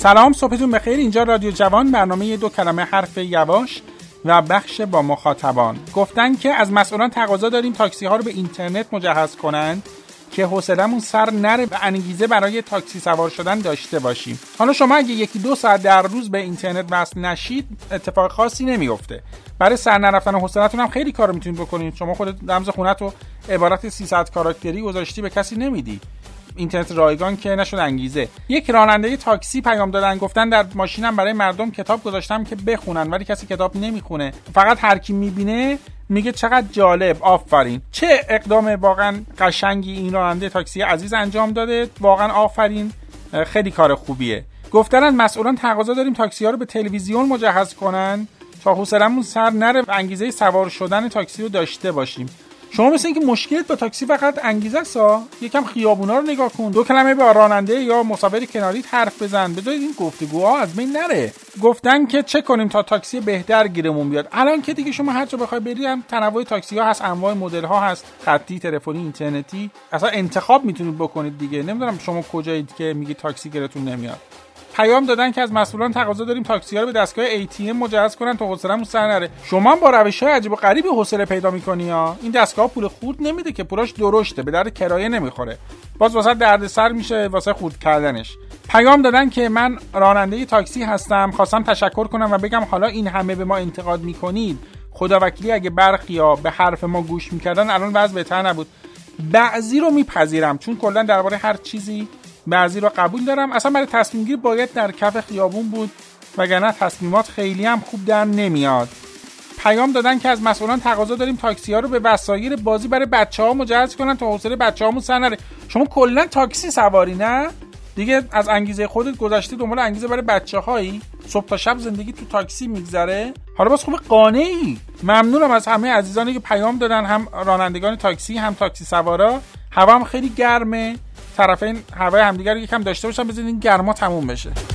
سلام، صبحتون بخیر. اینجا رادیو جوان، برنامه 2 کلمه حرف یواش و بخش با مخاطبان. گفتن که از مسئولان تقاضا داریم تاکسی ها رو به اینترنت مجهز کنند که حوصله‌مون سر نره و انگیزه برای تاکسی سوار شدن داشته باشیم. حالا شما اگه 1-2 ساعت در روز به اینترنت وصل نشید، اتفاق خاصی نمیفته. برای سر نرفتن حوصله‌تون هم خیلی کارو میتونید بکنید. شما خودت رمز خونه‌تو عبارت 300 کاراکتری گذاشتی، به کسی نمیدی. اینترنت رایگان که نشد انگیزه. یک راننده تاکسی پیام دادن، گفتن در ماشینم برای مردم کتاب گذاشتم که بخونن، ولی کسی کتاب نمیخونه. فقط هر کی میبینه میگه چقدر جالب، آفرین. چه اقدام واقعا قشنگی این راننده تاکسی عزیز انجام داده. واقعا آفرین، خیلی کار خوبیه. گفتن مسئولان تقاضا داریم تاکسی ها رو به تلویزیون مجهز کنن تا حوصله‌مون سر نره و انگیزه سوار شدن تاکسی رو داشته باشیم. شما مثل اینکه مشکلت با تاکسی فقط انگیزه است. یکم خیابونا رو نگاه کن، 2 کلمه با راننده یا مسافر کناریت حرف بزن، بذارید این گفتگوها از بین نره. گفتن که چه کنیم تا تاکسی بهتر گیرمون بیاد. الان که دیگه شما هر جا بخوای بری هم تنوع تاکسی ها هست، انواع مدل ها هست، خطی، تلفنی، اینترنتی. اصلا انتخاب میتونید بکنید دیگه. نمیدونم شما کجایید که میگی تاکسی گیرتون نمیاد. پیام دادن که از مسئولان تقاضا داریم تاکسی‌ها رو به دستگاه ATM مجهز کنن تا حوصله‌مون سر نره. شما با روش‌های عجیب و غریبی حوصله پیدا می‌کنی ها. این دستگاه پول خورد نمیده که، پولاش درشته، به درد کرایه نمیخوره. باز واسه دردسر میشه واسه خورد کردنش. پیام دادن که من راننده تاکسی هستم، خواستم تشکر کنم و بگم حالا این همه به ما انتقاد می‌کنید، خداوکیلی اگه برخیا به حرف ما گوش می‌کردن الان وضع بهتر نبود. بعضی رو میپذیرم، چون کلا درباره هر چیزی بعضی رو قبول دارم. اصلا برای تصمیم گیری باید در کف خیابون بود، وگرنه تصمیمات خیلی هم خوب در نمیاد. پیام دادن که از مسئولان تقاضا داریم تاکسی ها رو به وسایل بازی برای بچه‌ها مجهز کنن تا حوصله بچه‌هامون سر نره. شما کلا تاکسی سواری نه؟ دیگه از انگیزه خودت گذشتی دنبال انگیزه برای بچه‌هایی؟ صبح تا شب زندگی تو تاکسی میگذره؟ حالا باز خوب قانعی. ممنونم از همه عزیزانی که پیام دادن، هم رانندگان تاکسی هم تاکسی سوارا. هوا هم خیلی گرمه، طرفین هوای همدیگه رو یکم داشته باشن، بزنین این گرما تموم بشه.